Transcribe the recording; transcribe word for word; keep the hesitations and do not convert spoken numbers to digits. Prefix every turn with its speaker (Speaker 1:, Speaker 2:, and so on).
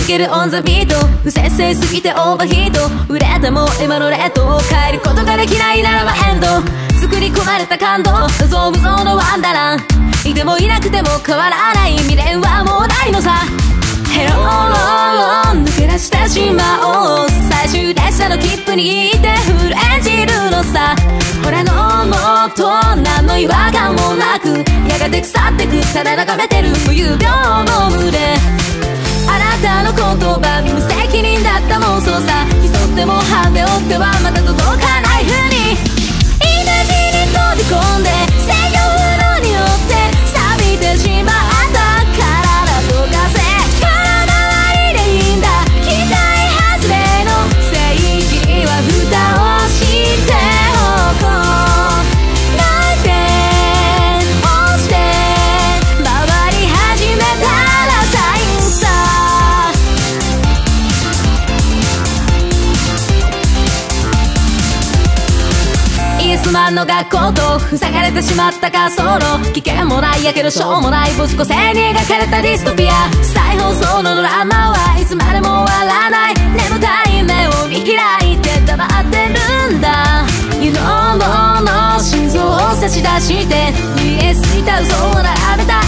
Speaker 1: けるオンザビート、不節制すぎてオーバーヒート、売れても今のレートを変えることができないならばエンド、作り込まれた感動、想像無造のワンダーラン、いてもいなくても変わらない未練はもうないのさ。ヘローローロー抜け出してしまおう、最終列車の切符にいて震え散るのさ。俺のもっと何の違和感もなくやがて腐ってく、ただ眺めてる無遊病の胸、あなたの言葉無責任だった妄想さ。競ってもハンデを追ってはまた届かないふうにイメージに飛び込んで制御不能によって錆びてしまった体と風、体はリレーいいんだ、期待外れの正義には蓋をしておこう、泣いて落ちて回り始めたらサインさ。イエスマンの学校と塞がれてしまった滑走路、危険もないやけどしょうもないボス個性に描かれたディストピア、再放送のドラマはいつまでも終わらない、眠たい目を見開いて黙ってるんだ。You know の心臓を差し出して ブイエス にた嘘を並べた